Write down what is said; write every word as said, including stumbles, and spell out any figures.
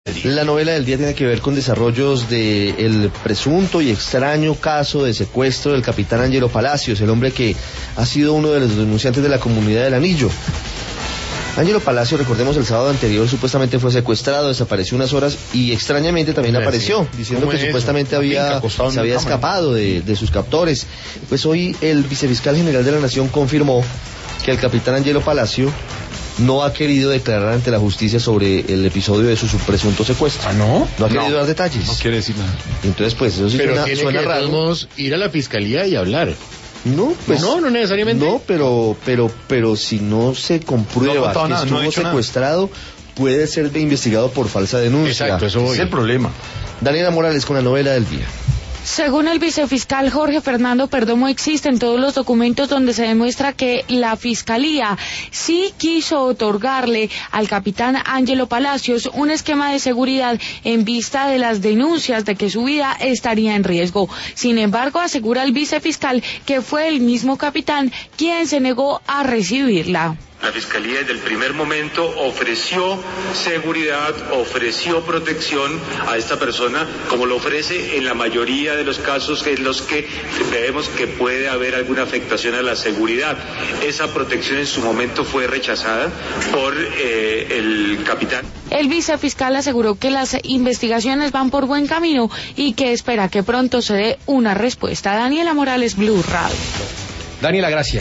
La novela del día tiene que ver con desarrollos del presunto y extraño caso de secuestro del capitán Ángelo Palacios, el hombre que ha sido uno de los denunciantes de la comunidad del Anillo. Ángelo Palacios, recordemos, el sábado anterior supuestamente fue secuestrado, desapareció unas horas y extrañamente también apareció, diciendo que supuestamente había se había escapado de, de sus captores. Pues hoy el vicefiscal general de la Nación confirmó que el capitán Ángelo Palacios no ha querido declarar ante la justicia sobre el episodio de su presunto secuestro. ¿Ah, no? No ha no, querido dar detalles. No quiere decir nada. Entonces, pues, eso sí pero suena, tiene suena que raro. ir a la fiscalía y hablar. No, pues. No, no necesariamente. No, pero, pero, pero si no se comprueba no que nada, estuvo no secuestrado, nada. Puede ser investigado por falsa denuncia. Exacto, eso voy. Es el problema. Daniela Morales con la novela del día. Según el vicefiscal Jorge Fernando Perdomo, existen todos los documentos donde se demuestra que la Fiscalía sí quiso otorgarle al capitán Ángelo Palacios un esquema de seguridad en vista de las denuncias de que su vida estaría en riesgo. Sin embargo, asegura el vicefiscal que fue el mismo capitán quien se negó a recibirla. La Fiscalía desde el primer momento ofreció seguridad, ofreció protección a esta persona, como lo ofrece en la mayoría de los casos en los que vemos que puede haber alguna afectación a la seguridad. Esa protección en su momento fue rechazada por eh, el capitán. El vicefiscal aseguró que las investigaciones van por buen camino y que espera que pronto se dé una respuesta. Daniela Morales, Blue Radio. Daniela, gracias.